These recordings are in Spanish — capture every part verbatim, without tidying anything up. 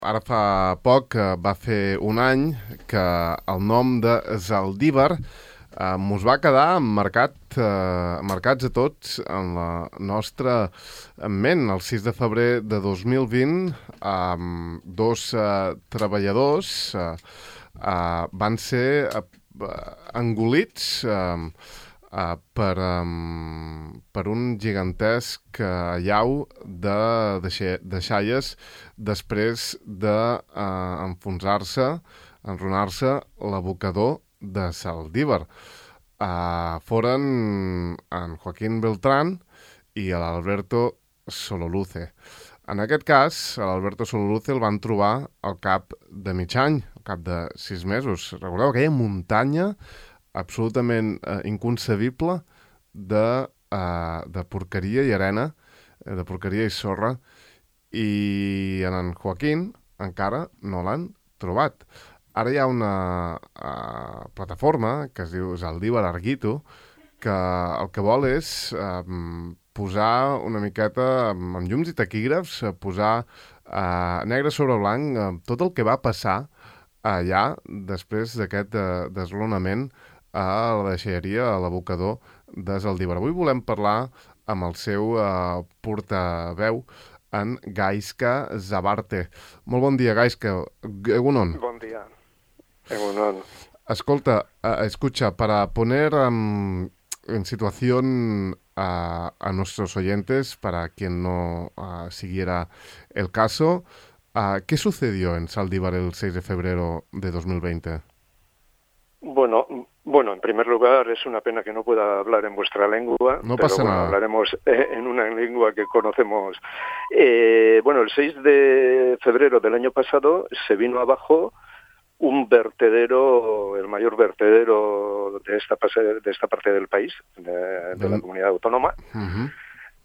Ara fa poc, eh, va fer un any, que el nom de Zaldívar eh, mos va quedar marcat, eh, marcats a tots en la nostra ment. El sis de febrer de dos mil vint, eh, dos eh, treballadors eh, eh, van ser eh, engolits eh, uh, per, um, per un gigantesc uh, llau de, de, xe, de xaies després d'enfonsar-se, uh, enronar-se l'abocador de Saldívar. Uh, foren en Joaquín Beltrán i l'Alberto Sololuce. En aquest cas, l'Alberto Sololuce el van trobar al cap de mig any, al cap de sis mesos. Recordeu aquella muntanya absolutament eh, inconcebible de, eh, de porqueria i arena, eh, de porqueria i sorra, i en en Joaquín encara no l'han trobat. Ara hi ha una eh, plataforma que es diu Zaldívar Arguito, que el que vol és eh, posar una miqueta amb llums i taquígrafs, eh, posar eh, negre sobre blanc eh, tot el que va passar allà després d'aquest eh, deslonament a la deixalleria, a l'abocador de Zaldívar. Avui volem parlar amb el seu eh, portaveu, en Gaizka Zabarte. Molt bon dia, Gaizka. Egunon. Bon dia. Egunon. Escolta, uh, escucha, para poner um, en situación a, a nuestros oyentes, para quien no uh, siguiera el caso, uh, ¿qué sucedió en Zaldívar el seis de febrero de dos mil veinte? Bueno, bueno, en primer lugar es una pena que no pueda hablar en vuestra lengua, no pero pasa bueno, nada. hablaremos eh, en una lengua que conocemos. Eh, bueno, el seis de febrero del año pasado se vino abajo un vertedero, el mayor vertedero de esta, de esta parte del país, de, de la comunidad autónoma. Uh-huh.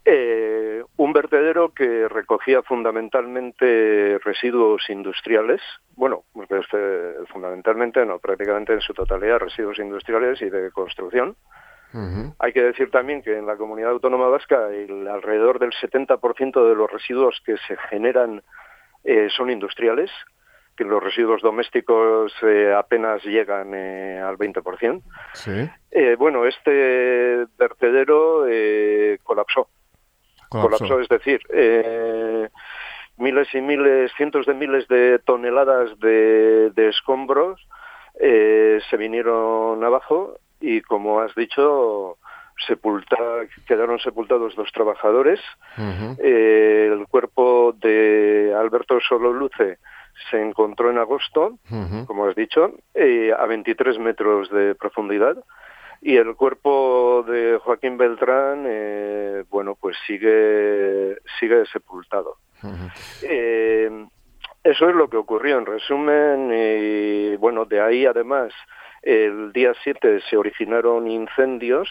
Eh, un vertedero que recogía fundamentalmente residuos industriales, bueno, este, fundamentalmente no, prácticamente en su totalidad residuos industriales y de construcción. Uh-huh. Hay que decir también que en la Comunidad Autónoma Vasca el, alrededor del setenta por ciento de los residuos que se generan eh, son industriales, que los residuos domésticos eh, apenas llegan eh, al veinte por ciento. Sí. Eh, bueno, este vertedero eh, colapsó. Colapsó. Colapsó, es decir, eh, miles y miles, cientos de miles de toneladas de, de escombros eh, se vinieron abajo y, como has dicho, sepulta, quedaron sepultados dos trabajadores. Uh-huh. Eh, el cuerpo de Alberto Sololuce se encontró en agosto, uh-huh. como has dicho, eh, a veintitrés metros de profundidad. Y el cuerpo de Joaquín Beltrán, eh, bueno, pues sigue sigue sepultado. Uh-huh. Eh, eso es lo que ocurrió en resumen. Y bueno, de ahí además, el día siete se originaron incendios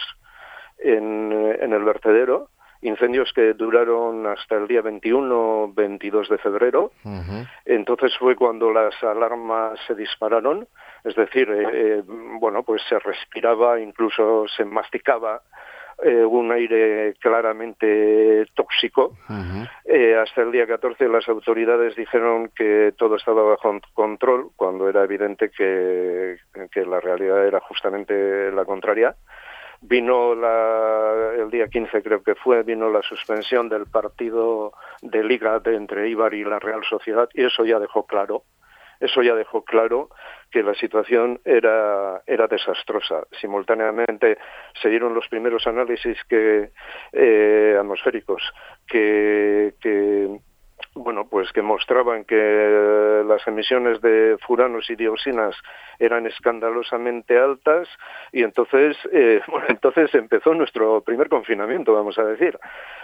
en, en el vertedero, incendios que duraron hasta el día veintiuno, veintidós de febrero. Uh-huh. Entonces fue cuando las alarmas se dispararon. Es decir, eh, eh, bueno, pues se respiraba, incluso se masticaba eh, un aire claramente tóxico. Uh-huh. Eh, hasta el día catorce las autoridades dijeron que todo estaba bajo control, cuando era evidente que, que la realidad era justamente la contraria. Vino la, el día quince, creo que fue, vino la suspensión del partido de liga de entre Eibar y la Real Sociedad, y eso ya dejó claro, eso ya dejó claro que la situación era, era desastrosa. Simultáneamente se dieron los primeros análisis que, eh, atmosféricos que, que bueno, pues que mostraban que las emisiones de furanos y dioxinas eran escandalosamente altas, y entonces, eh, bueno, entonces empezó nuestro primer confinamiento, vamos a decir,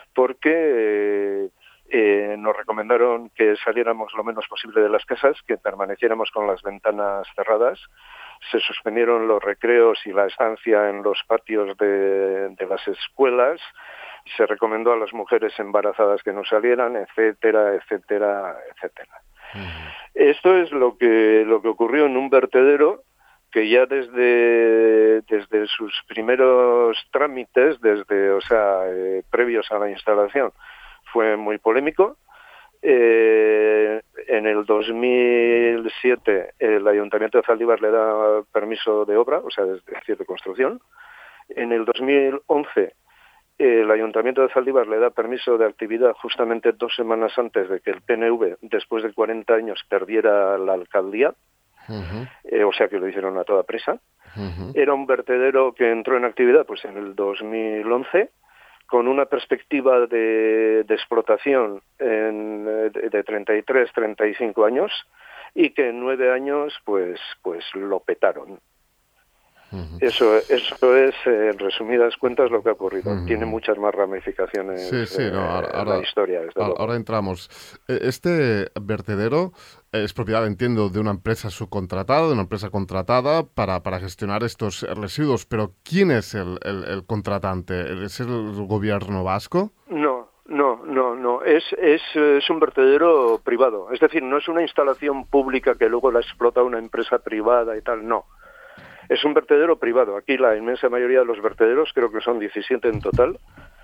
porque eh, eh, nos recomendaron que saliéramos lo menos posible de las casas, que permaneciéramos con las ventanas cerradas. Se suspendieron los recreos y la estancia en los patios de, de las escuelas. Se recomendó a las mujeres embarazadas que no salieran, etcétera, etcétera, etcétera. Uh-huh. Esto es lo que lo que ocurrió en un vertedero que ya desde desde sus primeros trámites, desde, o sea, eh, previos a la instalación, fue muy polémico. Eh, en el dos mil siete el Ayuntamiento de Zaldívar le da permiso de obra, o sea, es decir, de construcción. En el dos mil once el Ayuntamiento de Zaldívar le da permiso de actividad justamente dos semanas antes de que el P N V, después de cuarenta años, perdiera la alcaldía. Uh-huh. eh, o sea que lo hicieron a toda prisa. Uh-huh. Era un vertedero que entró en actividad pues en el dos mil once con una perspectiva de, de explotación en, de, de treinta y tres, treinta y cinco años, y que en nueve años pues, pues lo petaron. Uh-huh. Eso, eso es, en resumidas cuentas, lo que ha ocurrido. Uh-huh. Tiene muchas más ramificaciones sí, sí, no, ahora, en la historia. Ahora, ahora entramos. Este vertedero es propiedad, entiendo, de una empresa subcontratada, de una empresa contratada para, para gestionar estos residuos. Pero ¿quién es el, el, el contratante? ¿Es el gobierno vasco? No. No, no, no. Es, es, es un vertedero privado. Es decir, no es una instalación pública que luego la explota una empresa privada y tal, no. Es un vertedero privado. Aquí la inmensa mayoría de los vertederos, creo que son diecisiete en total,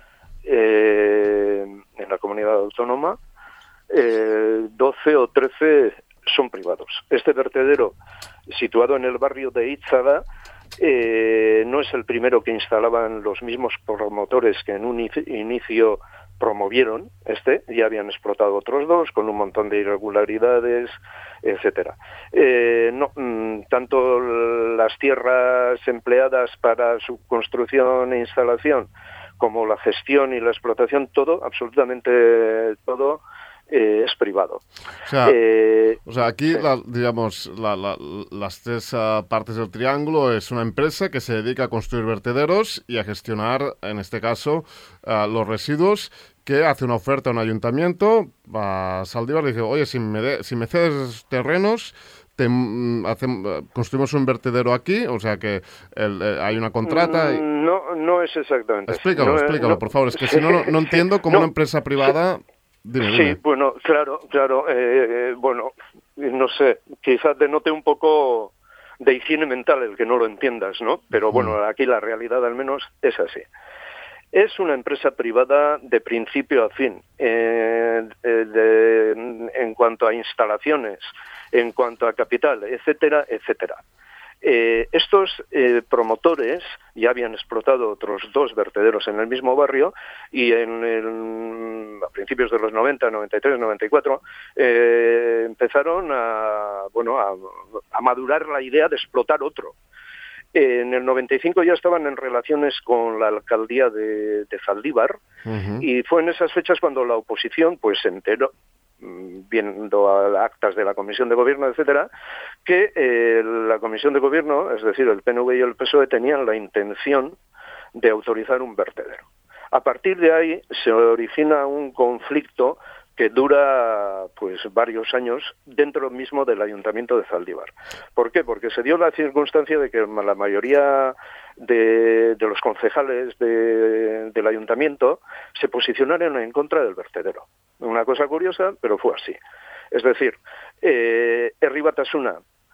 eh, en la comunidad autónoma, eh, doce o trece son privados. Este vertedero, situado en el barrio de Itzaga, eh, no es el primero que instalaban los mismos promotores que en un inicio promovieron este, ya habían explotado otros dos con un montón de irregularidades, etcétera. Eh, no, tanto las tierras empleadas para su construcción e instalación como la gestión y la explotación, todo, absolutamente todo, eh, es privado. O sea, eh, o sea aquí, sí. la, digamos, la, la, las tres uh, partes del triángulo es una empresa que se dedica a construir vertederos y a gestionar, en este caso, uh, los residuos, que hace una oferta a un ayuntamiento, a Zaldívar, y dice, oye, si me, de, si me cedes terrenos, te, um, hace, uh, construimos un vertedero aquí, o sea que el, eh, hay una contrata. Y... No, no es exactamente Explícalo, así. No, explícalo, no, por favor, es que si no, no, no entiendo cómo no, una empresa privada... Dime, dime. Sí, bueno, claro, claro, eh, bueno, no sé, quizás denote un poco de higiene mental el que no lo entiendas, ¿no? Pero bueno, mm. aquí la realidad al menos es así. Es una empresa privada de principio a fin, eh, de, en cuanto a instalaciones, en cuanto a capital, etcétera, etcétera. Eh, estos eh, promotores ya habían explotado otros dos vertederos en el mismo barrio y en el, a principios de los noventa, noventa y tres, noventa y cuatro eh, empezaron a, bueno, a, a madurar la idea de explotar otro. Eh, en el noventa y cinco ya estaban en relaciones con la alcaldía de, de Zaldívar. Uh-huh. Y fue en esas fechas cuando la oposición pues se enteró, viendo a actas de la Comisión de Gobierno, etcétera, que eh, la Comisión de Gobierno, es decir, el P N V y el P S O E, tenían la intención de autorizar un vertedero. A partir de ahí se origina un conflicto que dura pues varios años dentro mismo del Ayuntamiento de Zaldívar. ¿Por qué? Porque se dio la circunstancia de que la mayoría de, de los concejales de, del Ayuntamiento se posicionaron en contra del vertedero. Una cosa curiosa, pero fue así. Es decir, eh, Herri Batasuna,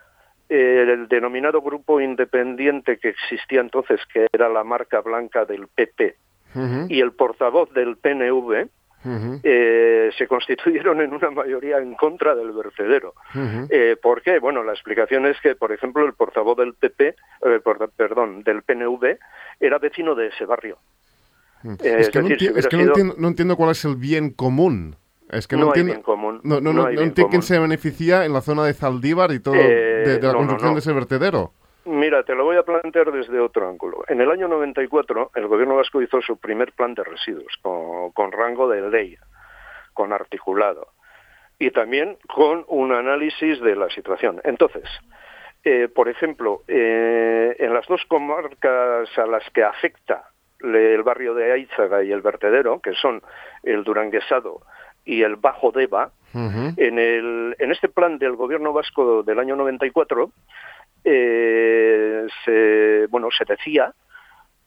eh, el denominado grupo independiente que existía entonces, que era la marca blanca del P P, uh-huh. y el portavoz del P N V, Uh-huh. Eh, se constituyeron en una mayoría en contra del vertedero. Uh-huh. Eh, ¿Por qué? Bueno, la explicación es que, por ejemplo, el portavoz del P P, eh, por, perdón, del P N V, era vecino de ese barrio. Uh-huh. Eh, es que, es no, decir, enti- si es que sido... no, entiendo, no entiendo cuál es el bien común. Es que no, no entiendo, hay bien común. No, no, no, no, hay no bien entiendo común. quién se beneficia en la zona de Zaldívar y todo eh, de, de la no, construcción no, no. de ese vertedero. Mira, te lo voy a plantear desde otro ángulo. En el año noventa y cuatro, el gobierno vasco hizo su primer plan de residuos, con, con rango de ley, con articulado, y también con un análisis de la situación. Entonces, eh, por ejemplo, eh, en las dos comarcas a las que afecta el barrio de Aitzaga y el vertedero, que son el Duranguesado y el Bajo Deba, uh-huh. en, el, en este plan del gobierno vasco del año noventa y cuatro, eh, se, bueno, se decía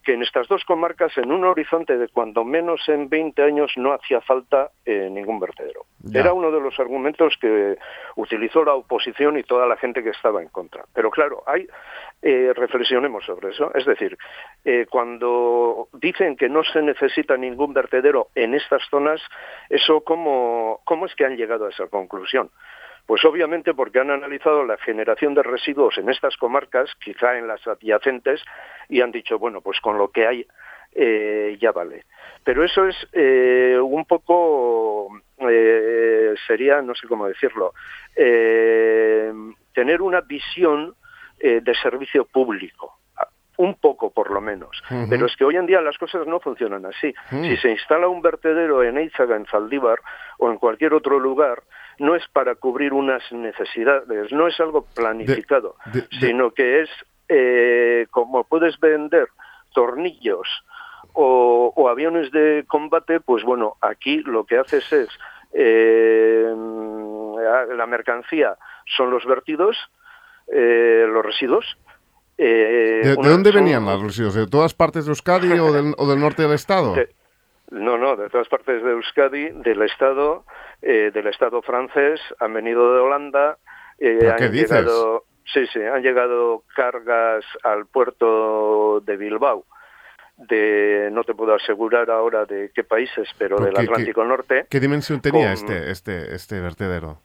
que en estas dos comarcas, en un horizonte de cuando menos en veinte años, no hacía falta eh, ningún vertedero. Ya. Era uno de los argumentos que utilizó la oposición y toda la gente que estaba en contra. Pero claro, hay, eh, reflexionemos sobre eso. Es decir, eh, cuando dicen que no se necesita ningún vertedero en estas zonas, eso ¿cómo, cómo es que han llegado a esa conclusión? Pues obviamente porque han analizado la generación de residuos en estas comarcas, quizá en las adyacentes, y han dicho, bueno, pues con lo que hay eh, ya vale. Pero eso es eh, un poco, eh, sería, no sé cómo decirlo, eh, tener una visión eh, de servicio público. Un poco, por lo menos. Uh-huh. Pero es que hoy en día las cosas no funcionan así. Uh-huh. Si se instala un vertedero en Eizaga, en Zaldívar, o en cualquier otro lugar, no es para cubrir unas necesidades, no es algo planificado, de, de, de... sino que es eh, como puedes vender tornillos o, o aviones de combate, pues bueno, aquí lo que haces es, eh, la mercancía son los vertidos, eh, los residuos. Eh, ¿De, ¿De dónde venían los residuos? ¿De todas partes de Euskadi o, del, o del norte del Estado? De, no, no, de todas partes de Euskadi, del Estado, eh, del Estado francés, han venido de Holanda. Eh, ¿Pero han qué dices? Llegado, sí, sí, han llegado cargas al puerto de Bilbao. De, no te puedo asegurar ahora de qué países, pero del qué, Atlántico qué, Norte. ¿Qué dimensión tenía con, este, este, este vertedero?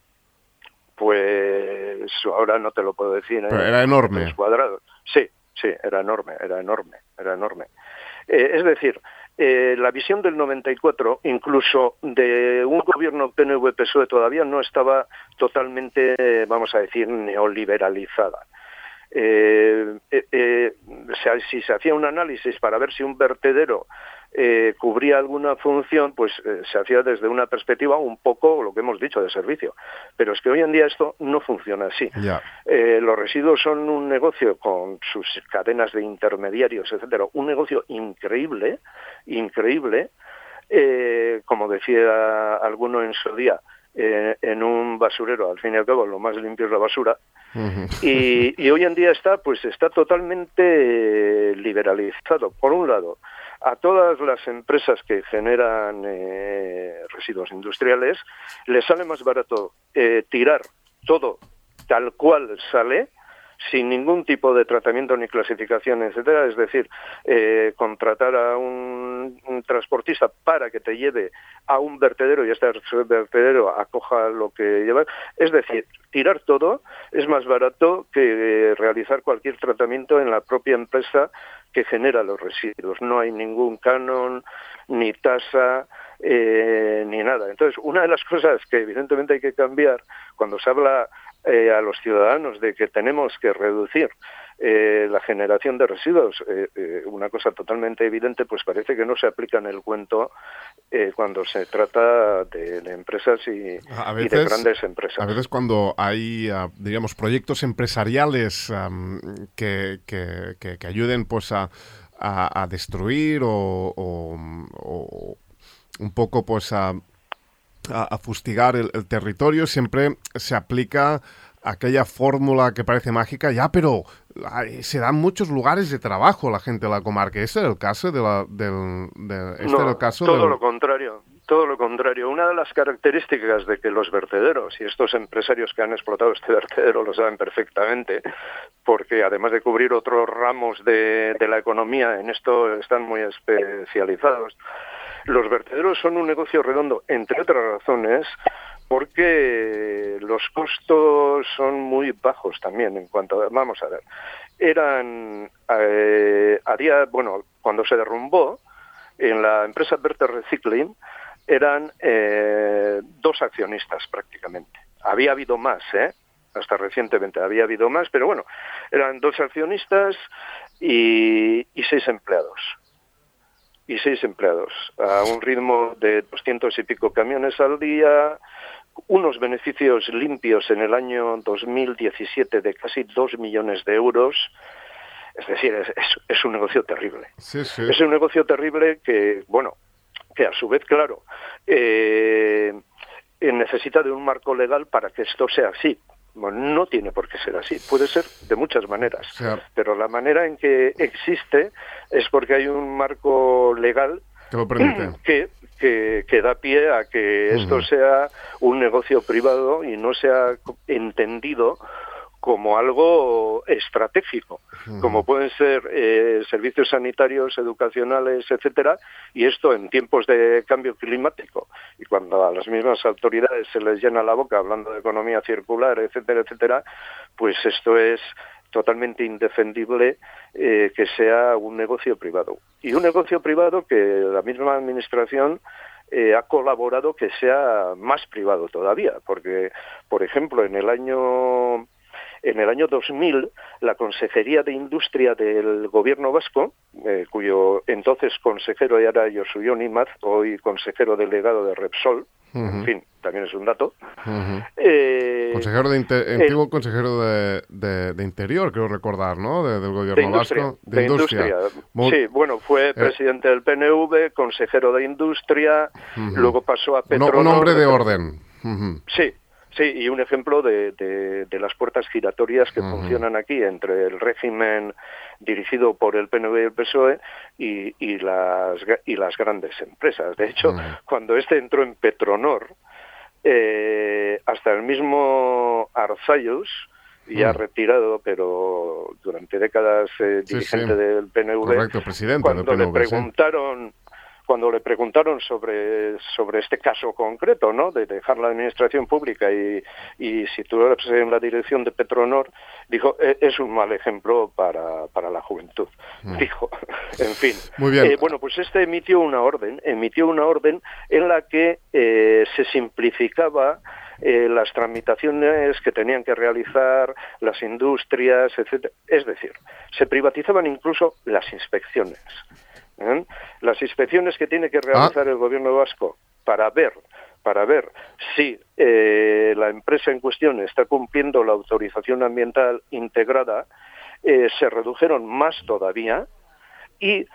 Pues ahora no te lo puedo decir. Pero ¿eh? Era enorme. Cuadrados. Sí, sí, era enorme, era enorme, era enorme. Eh, es decir, eh, la visión del noventa y cuatro, incluso de un gobierno P N V P S O E, todavía no estaba totalmente, eh, vamos a decir, neoliberalizada. Eh, eh, eh, o sea, si se hacía un análisis para ver si un vertedero eh, cubría alguna función, pues eh, se hacía desde una perspectiva un poco lo que hemos dicho de servicio. Pero es que hoy en día esto no funciona así. Yeah. Eh, los residuos son un negocio con sus cadenas de intermediarios, etcétera, un negocio increíble, increíble. Eh, como decía alguno en su día, eh, en un basurero, al fin y al cabo, lo más limpio es la basura. Uh-huh. y, y hoy en día está, pues está totalmente liberalizado. Por un lado, a todas las empresas que generan eh, residuos industriales les sale más barato eh, tirar todo tal cual sale, sin ningún tipo de tratamiento ni clasificación, etcétera. Es decir, eh, contratar a un, un transportista para que te lleve a un vertedero y este vertedero acoja lo que lleva. Es decir, tirar todo es más barato que eh, realizar cualquier tratamiento en la propia empresa que genera los residuos. No hay ningún canon, ni tasa, eh, ni nada. Entonces, una de las cosas que evidentemente hay que cambiar cuando se habla Eh, a los ciudadanos de que tenemos que reducir eh, la generación de residuos, eh, eh, una cosa totalmente evidente, pues parece que no se aplica en el cuento eh, cuando se trata de, de empresas y, a veces, y de grandes empresas. A veces cuando hay, uh, diríamos, proyectos empresariales um, que, que, que, que ayuden pues a, a, a destruir o, o, o un poco pues a A, a fustigar el, el territorio, siempre se aplica aquella fórmula que parece mágica, ya, pero ay, se dan muchos lugares de trabajo a la gente de la comarca. ¿Este era el caso de la, del, de, este no, era el caso todo del... lo contrario, todo lo contrario. Una de las características de que los vertederos, y estos empresarios que han explotado este vertedero lo saben perfectamente, porque además de cubrir otros ramos de, de la economía, en esto están muy especializados. Los vertederos son un negocio redondo, entre otras razones, porque los costos son muy bajos también en cuanto a, vamos a ver, eran eh, a día, bueno, cuando se derrumbó en la empresa Verter Recycling eran eh, dos accionistas prácticamente. Había habido más, ¿eh? Hasta recientemente había habido más, pero bueno, eran dos accionistas y, y seis empleados. Y seis empleados, a un ritmo de doscientos y pico camiones al día, unos beneficios limpios en el año dos mil diecisiete de casi dos millones de euros. Es decir, es, es, es un negocio terrible. Sí, sí. Es un negocio terrible que, bueno, que a su vez, claro, eh, necesita de un marco legal para que esto sea así. Bueno, no tiene por qué ser así, puede ser de muchas maneras, sí. Pero la manera en que existe es porque hay un marco legal que lo permite. Que, que, que da pie a que esto uh-huh. sea un negocio privado y no sea entendido como algo estratégico, uh-huh. como pueden ser eh, servicios sanitarios, educacionales, etcétera, y esto en tiempos de cambio climático, y cuando a las mismas autoridades se les llena la boca hablando de economía circular, etcétera, etcétera, pues esto es totalmente indefendible eh, que sea un negocio privado. Y un negocio privado que la misma administración eh, ha colaborado que sea más privado todavía, porque, por ejemplo, en el año... En el año dos mil, la Consejería de Industria del Gobierno Vasco, eh, cuyo entonces consejero era Josu Imaz, hoy consejero delegado de Repsol, uh-huh. en fin, también es un dato. Uh-huh. Eh, consejero de inter- eh, antiguo consejero de, de, de Interior, creo recordar, ¿no? De, del Gobierno de industria, Vasco. De, de Industria. industria. Muy... Sí, bueno, fue eh... presidente del P N V, consejero de Industria, uh-huh. luego pasó a Petronor. Un, un hombre de orden. Uh-huh. Sí. Sí, y un ejemplo de, de, de las puertas giratorias que uh-huh. funcionan aquí entre el régimen dirigido por el P N V y el P S O E y, y, las, y las grandes empresas. De hecho, uh-huh. cuando este entró en Petronor, eh, hasta el mismo Arzallus, ya uh-huh. retirado, pero durante décadas eh, sí, dirigente sí. del P N V, correcto, presidente cuando del P N V, le preguntaron... Sí. Cuando le preguntaron sobre sobre este caso concreto, ¿no?, de dejar la administración pública y, y situarse en la dirección de Petronor, dijo, e- es un mal ejemplo para, para la juventud, mm. dijo. En fin. Muy bien. Eh, bueno, pues este emitió una orden, emitió una orden en la que eh, se simplificaba eh, las tramitaciones que tenían que realizar las industrias, etcétera. Es decir, se privatizaban incluso las inspecciones. ¿Eh? Las inspecciones que tiene que realizar ah. el gobierno vasco para ver para ver si eh, la empresa en cuestión está cumpliendo la autorización ambiental integrada eh, se redujeron más todavía y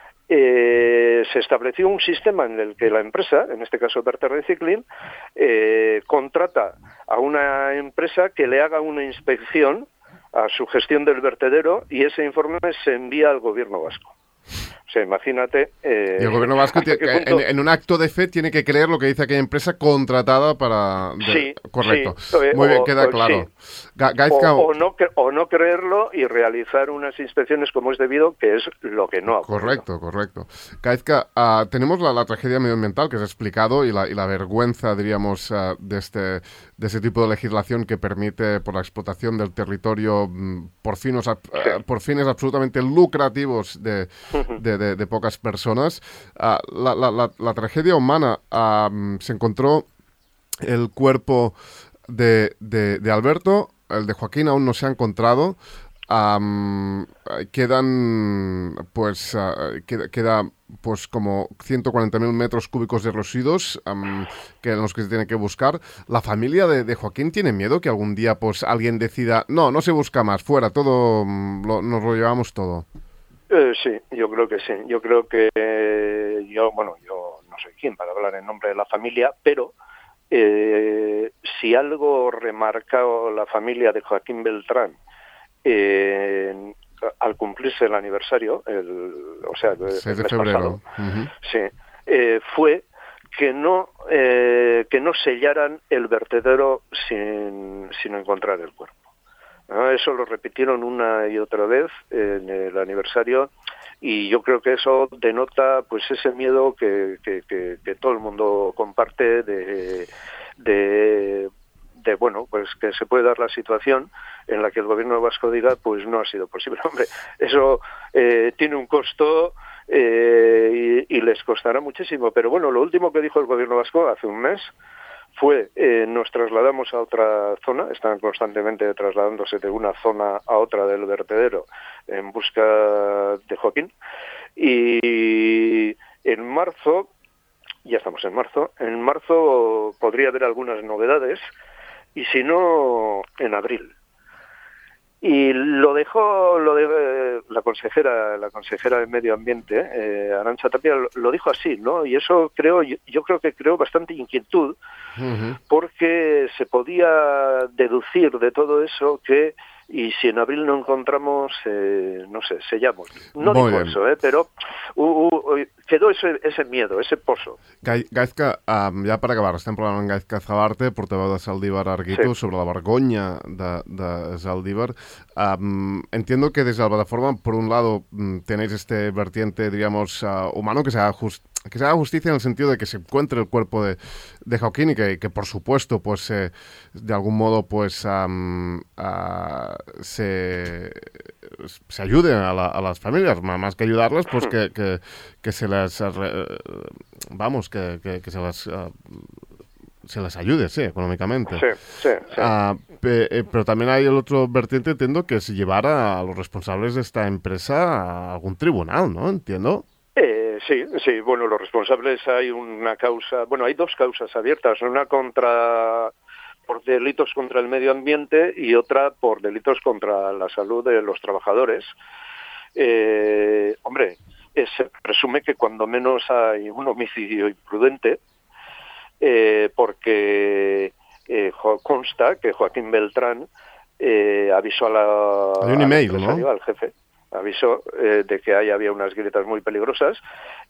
eh, se estableció un sistema en el que la empresa, en este caso Verter Recycling, eh, contrata a una empresa que le haga una inspección a su gestión del vertedero y ese informe se envía al gobierno vasco. O sea, imagínate... Eh, y el gobierno vasco tiene, en, en un acto de fe tiene que creer lo que dice aquella empresa contratada para... De, sí, correcto. Sí, Muy o, bien, queda o, claro. Sí. Ga- Gaizka, o, o, no, o no creerlo y realizar unas inspecciones como es debido, que es lo que no ha ocurrido. Correcto, correcto. Gaizka, uh, tenemos la, la tragedia medioambiental que has explicado y la, y la vergüenza, diríamos, uh, de, este, de ese tipo de legislación que permite, por la explotación del territorio, mm, por, finos, uh, sí. por fines absolutamente lucrativos de, de, de, de pocas personas. Uh, la, la, la, la tragedia humana, uh, se encontró el cuerpo de, de, de Alberto, el de Joaquín aún no se ha encontrado. Um, quedan pues uh, queda, queda pues como ciento cuarenta mil metros cúbicos de residuos um, que en los que se tiene que buscar. La familia de, de Joaquín tiene miedo que algún día pues alguien decida no, no se busca más, fuera, todo um, lo, nos lo llevamos todo. Eh, sí, yo creo que sí. Yo creo que eh, yo, bueno, yo no soy quien para hablar en nombre de la familia, pero eh, si algo remarcó la familia de Joaquín Beltrán eh, al cumplirse el aniversario, el, o sea, el seis de mes febrero, pasado, uh-huh. sí, eh, fue que no eh, que no sellaran el vertedero sin, sin encontrar el cuerpo. ¿No? Eso lo repitieron una y otra vez en el aniversario y yo creo que eso denota pues ese miedo que, que, que, que todo el mundo comparte de, de, de bueno pues que se puede dar la situación en la que el gobierno vasco diga pues no ha sido posible. Hombre, eso eh, tiene un costo eh, y, y les costará muchísimo, pero bueno, lo último que dijo el gobierno vasco hace un mes fue, eh, nos trasladamos a otra zona, están constantemente trasladándose de una zona a otra del vertedero en busca de Joaquín, y en marzo, ya estamos en marzo, en marzo podría haber algunas novedades, y si no, en abril. Y lo dejó lo de, la consejera la consejera de Medio Ambiente, eh, Arantxa Tapia, lo, lo dijo así, ¿no? Y eso creo yo, yo creo que creó bastante inquietud, uh-huh. porque se podía deducir de todo eso que, y si en abril no encontramos, eh, no sé, sellamos. No Muy dijo bien. eso, ¿eh? Pero uh, uh, quedó ese, ese miedo, ese pozo. Gaizka, um, ja per acabar, estem parlant amb Gaizka Zabarte, portaveu de Zaldívar Argitu, sí. sobre la vergonya de, de Zaldívar. Um, entiendo que desde la plataforma, por un lado, tenéis este vertiente, digamos, uh, humano, que se haga just que se haga justicia en el sentido de que se encuentre el cuerpo de, de Joaquín y que, que por supuesto, pues, eh, de algún modo, pues, um, uh, se, se ayude a, la, a las familias, más que ayudarlas, pues que, que, que se las, uh, vamos, que, que, que se las... Uh, se les ayude, sí, económicamente. Sí, sí, sí. Uh, pe, eh, pero también hay el otro vertiente, entiendo, que es llevar a los responsables de esta empresa a algún tribunal, ¿no? Entiendo. Eh, sí, sí, bueno, los responsables, hay una causa, bueno, hay dos causas abiertas, una contra por delitos contra el medio ambiente y otra por delitos contra la salud de los trabajadores. Eh, hombre, eh, se presume que cuando menos hay un homicidio imprudente, eh, porque eh, consta que Joaquín Beltrán eh, avisó a la, hay un email, al, ¿no? al jefe, avisó eh, de que ahí había unas grietas muy peligrosas.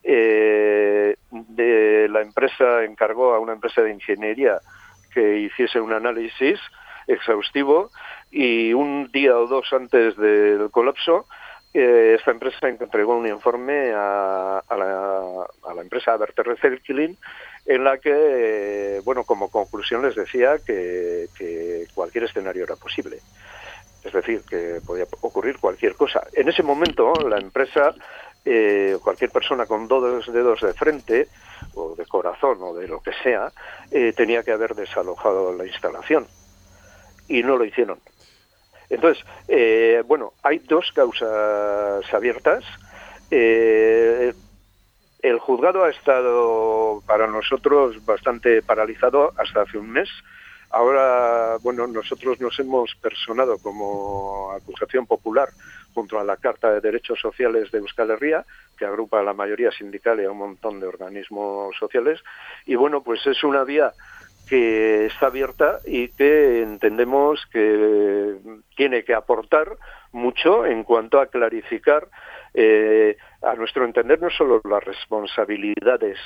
Eh, de la empresa encargó a una empresa de ingeniería que hiciese un análisis exhaustivo y un día o dos antes del colapso eh, esta empresa entregó un informe a, a, la, a la empresa Abertis Recycling en la que, eh, bueno, como conclusión les decía que, que cualquier escenario era posible. Es decir, que podía ocurrir cualquier cosa. En ese momento, la empresa, eh, cualquier persona con dos dedos de frente, o de corazón, o de lo que sea, eh, tenía que haber desalojado la instalación. Y no lo hicieron. Entonces, eh, bueno, hay dos causas abiertas. Eh, el juzgado ha estado para nosotros bastante paralizado hasta hace un mes. Ahora, bueno, nosotros nos hemos personado como acusación popular junto a la Carta de Derechos Sociales de Euskal Herria, que agrupa a la mayoría sindical y a un montón de organismos sociales. Y bueno, pues es una vía que está abierta y que entendemos que tiene que aportar mucho en cuanto a clarificar, eh, a nuestro entender, no solo las responsabilidades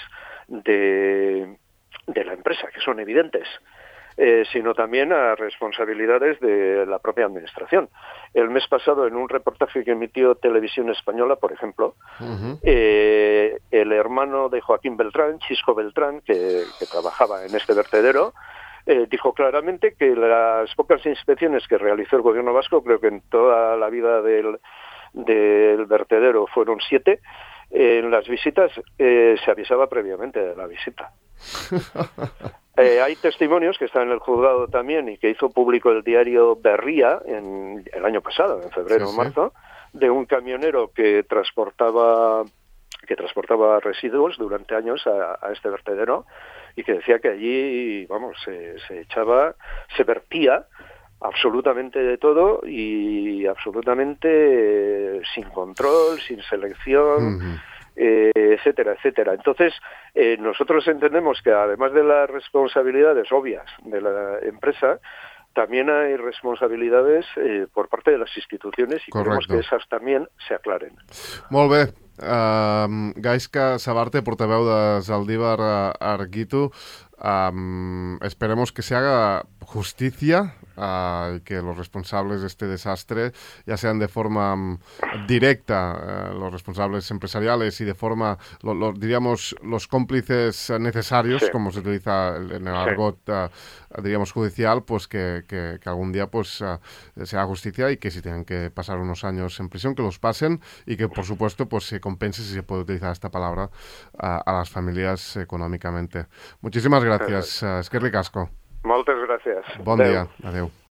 de, de la empresa, que son evidentes, Eh, sino también a responsabilidades de la propia administración. El mes pasado, en un reportaje que emitió Televisión Española, por ejemplo, uh-huh. eh, el hermano de Joaquín Beltrán, Chisco Beltrán, que, que trabajaba en este vertedero, eh, dijo claramente que las pocas inspecciones que realizó el gobierno vasco, creo que en toda la vida del, del vertedero fueron siete, eh, en las visitas eh, se avisaba previamente de la visita. Eh, hay testimonios que están en el juzgado también y que hizo público el diario Berria en el año pasado, en febrero o sí, sí. marzo, de un camionero que transportaba que transportaba residuos durante años a, a este vertedero y que decía que allí, vamos, se, se echaba, se vertía absolutamente de todo y absolutamente eh, sin control, sin selección. Uh-huh. Eh, etcétera, etcétera. Entonces, eh, nosotros entendemos que además de las responsabilidades obvias de la empresa, también hay responsabilidades eh, por parte de las instituciones y queremos que esas también se aclaren. Molt bé. Uh, Gaizka Zabarte, portaveu de Zaldívar Argitu. Um, esperemos que se haga justicia uh, y que los responsables de este desastre, ya sean de forma um, directa, uh, los responsables empresariales y de forma, lo, lo, diríamos, los cómplices necesarios, sí. como se utiliza en el argot, sí. uh, diríamos, judicial, pues que, que, que algún día pues uh, se haga justicia y que si tienen que pasar unos años en prisión, que los pasen y que, por supuesto, pues se compense, si se puede utilizar esta palabra, uh, a las familias económicamente. Muchísimas gracias. Gràcies. Esquerrik asko. Moltes gràcies. Bon Adeu. dia. Adéu.